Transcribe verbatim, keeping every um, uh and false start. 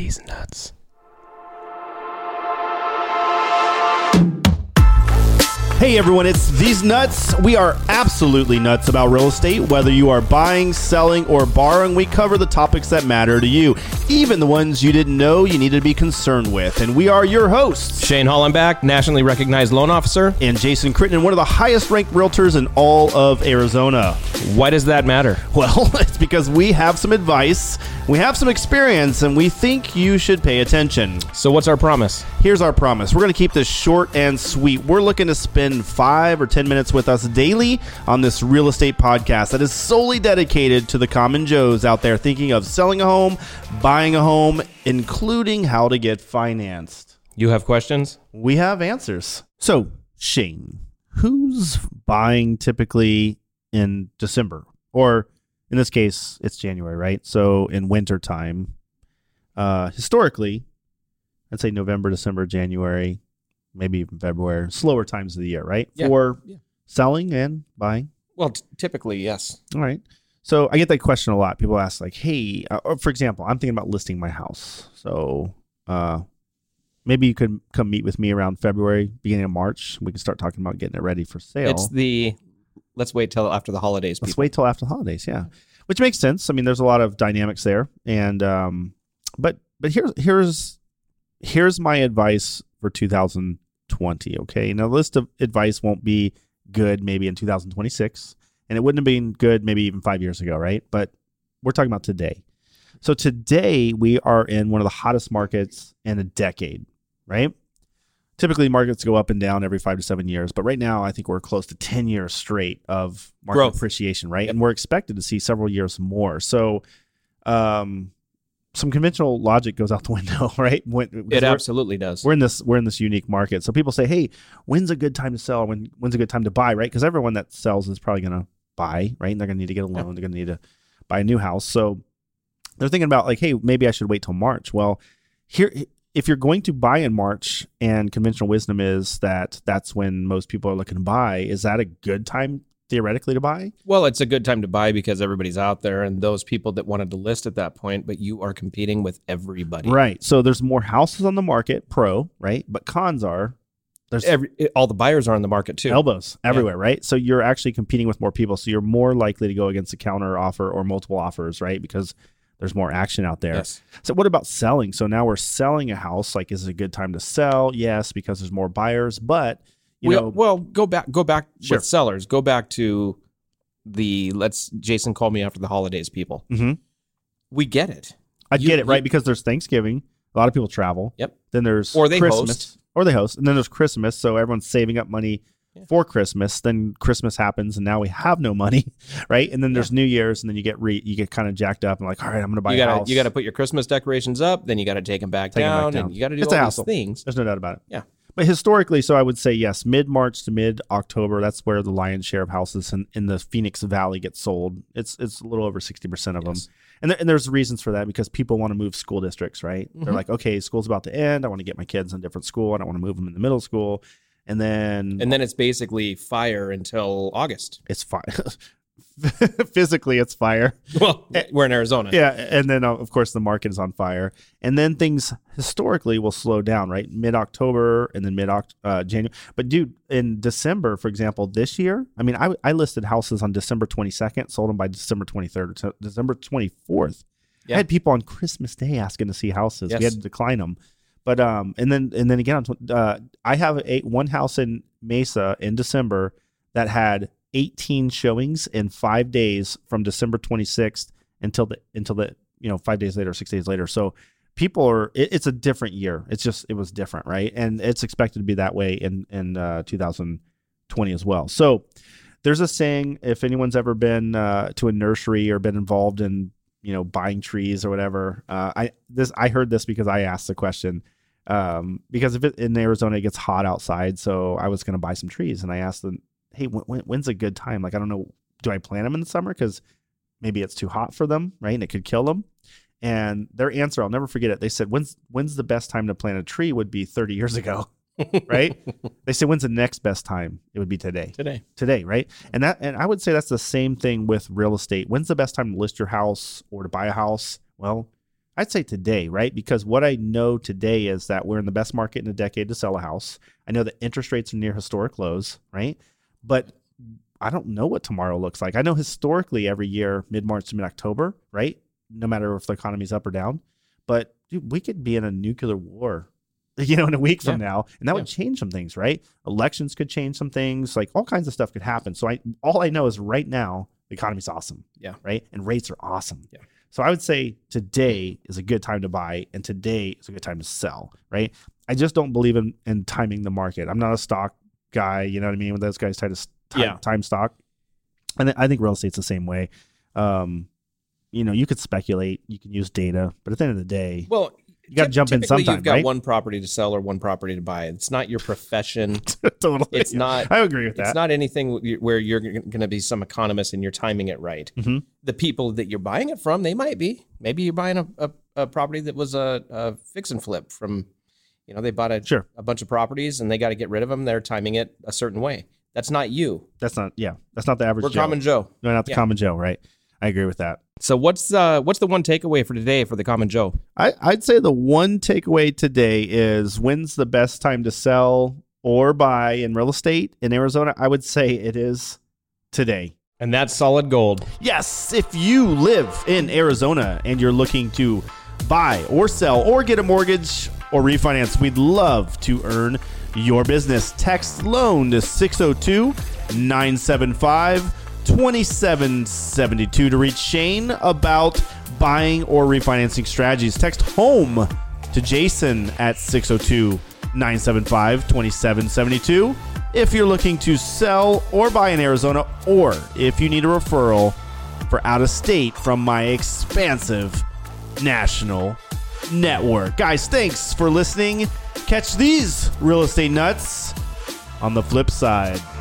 These nuts. Hey everyone, it's These Nuts. We are absolutely nuts about real estate. Whether you are buying, selling, or borrowing, we cover the topics that matter to you, even the ones you didn't know you needed to be concerned with. And we are your hosts, Shane Hollenbach, nationally recognized loan officer. And Jason Crittenden, one of the highest ranked realtors in all of Arizona. Why does that matter? Well, it's because we have some advice, we have some experience, and we think you should pay attention. So what's our promise? Here's our promise. We're going to keep this short and sweet. We're looking to spend five or ten minutes with us daily on this real estate podcast that is solely dedicated to the common Joes out there thinking of selling a home, buying a home, including how to get financed. You have questions? We have answers. So, Shane, who's buying typically in December? Or in this case, it's January, right? So in winter time, uh, historically, I'd say November, December, January, maybe even February, slower times of the year, right? Yeah. For yeah. selling and buying. Well, t- typically, yes. All right. So I get that question a lot. People ask like, hey, uh, or for example, I'm thinking about listing my house. So uh, maybe you could come meet with me around February, beginning of March. We can start talking about getting it ready for sale. It's the, let's wait till after the holidays. Let's people. wait till after the holidays. Yeah. Which makes sense. I mean, there's a lot of dynamics there. And, um, but, but here's, here's, here's my advice for two thousand twenty. Okay. Now, the list of advice won't be good maybe in two thousand twenty-six, and it wouldn't have been good maybe even five years ago, right? But we're talking about today. So today we are in one of the hottest markets in a decade, right? Typically markets go up and down every five to seven years, but right now I think we're close to ten years straight of market Growth. appreciation, right? Yep. And we're expected to see several years more. So, um, some conventional logic goes out the window, right? When, It absolutely does. We're in this we're in this unique market. So people say, "Hey, when's a good time to sell? When when's a good time to buy?" Right? Because everyone that sells is probably going to buy, right? And they're going to need to get a loan. Yeah. They're going to need to buy a new house. So they're thinking about like, "Hey, maybe I should wait till March." Well, here, if you're going to buy in March, and conventional wisdom is that that's when most people are looking to buy, is that a good time theoretically to buy? Well, it's a good time to buy because everybody's out there and those people that wanted to list at that point, but you are competing with everybody. Right. So there's more houses on the market, pro, right? But cons are there's Every, all the buyers are on the market too. elbows everywhere, right? So you're actually competing with more people. So you're more likely to go against a counter offer or multiple offers, right? Because there's more action out there. Yes. So what about selling? So now we're selling a house. Like, is it a good time to sell? Yes, because there's more buyers. But you well, know, well, go back, go back Sure. with sellers. Go back to the let's. Jason called me after the holidays. People, mhm. we get it. I You- get it, right? you- Because there's Thanksgiving. A lot of people travel. Yep. Then there's Or they Christmas. host. Or they host. And then there's Christmas. So everyone's saving up money Yeah. for Christmas. Then Christmas happens and now we have no money, right? And then there's New Year's and then you get re- you get kind of jacked up and like, all right, I'm going to buy You a gotta, house. you gotta put your Christmas decorations up. Then you gotta take them back, Take 'em down, back down. and you gotta do It's a all hassle. these things. There's no doubt about it. Yeah. But historically, so I would say, yes, mid-March to mid-October, that's where the lion's share of houses in, in the Phoenix Valley get sold. It's it's a little over sixty percent of Yes. them. And, there, and there's reasons for that because people want to move school districts, right? They're Mhm. like, okay, school's about to end. I want to get my kids in a different school. I don't want to move them in the middle school. And then And then it's basically fire until August. it's fire. Physically, it's fire. Well, we're in Arizona. Yeah, and then uh, of course the market is on fire, and then things historically will slow down, right? Mid October and then mid uh, January. But dude, in December, for example, this year, I mean, I I listed houses on December twenty-second, sold them by December twenty-third, or December twenty-fourth. Yeah. I had people on Christmas Day asking to see houses. Yes. We had to decline them, but um, and then and then again, on tw- uh, I have a one house in Mesa in December that had eighteen showings in five days from December twenty-sixth until the until the you know five days later, six days later. So people are it, it's a different year. It's just it was different, right? And it's expected to be that way in in uh, two thousand twenty as well. So there's a saying, if anyone's ever been uh, to a nursery or been involved in you know buying trees or whatever, uh, I this I heard this because I asked the question. Um, because if it, in Arizona it gets hot outside, so I was going to buy some trees, and I asked them, hey, when, when's a good time? Like, I don't know, do I plant them in the summer? Because maybe it's too hot for them, right? And it could kill them. And their answer, I'll never forget it. They said, when's when's the best time to plant a tree would be thirty years ago, right? They said, when's the next best time? It would be today. Today. Today, right? And that, and I would say that's the same thing with real estate. When's the best time to list your house or to buy a house? Well, I'd say today, right? Because what I know today is that we're in the best market in a decade to sell a house. I know that interest rates are near historic lows, right? But I don't know what tomorrow looks like. I know historically every year, mid-March to mid-October, right? No matter if the economy's up or down. But dude, we could be in a nuclear war, you know, in a week from yeah. now, and that yeah. would change some things, right? Elections could change some things, like all kinds of stuff could happen. So I, all I know is right now, the economy's awesome, yeah, right? And rates are awesome. Yeah. So I would say today is a good time to buy, and today is a good time to sell, right? I just don't believe in, in timing the market. I'm not a stock guy, you know what I mean? When those guys try to time, yeah. time stock. And I think real estate's the same way. Um, you know, you could speculate, you can use data, but at the end of the day, well, you got to jump in sometime, you've got right? one property to sell or one property to buy. It's not your profession. Totally. It's not. I agree with that. It's not anything where you're going to be some economist and you're timing it right. Mm-hmm. The people that you're buying it from, they might be. Maybe you're buying a, a, a property that was a, a fix and flip from, you know, they bought a, sure. a bunch of properties and they got to get rid of them. They're timing it a certain way. That's not you. That's not, yeah. That's not the average We're Joe. common Joe. No, not the yeah. common Joe, right? I agree with that. So what's uh what's the one takeaway for today for the common Joe? I, I'd say the one takeaway today is when's the best time to sell or buy in real estate in Arizona? I would say it is today. And that's solid gold. Yes, if you live in Arizona and you're looking to buy or sell or get a mortgage or refinance, we'd love to earn your business. Text loan to six oh two, nine seven five, two seven seven two to reach Shane about buying or refinancing strategies. Text home to Jason at six oh two, nine seven five, two seven seven two if you're looking to sell or buy in Arizona, or if you need a referral for out of state from my expansive national network. Guys, thanks for listening. Catch these real estate nuts on the flip side.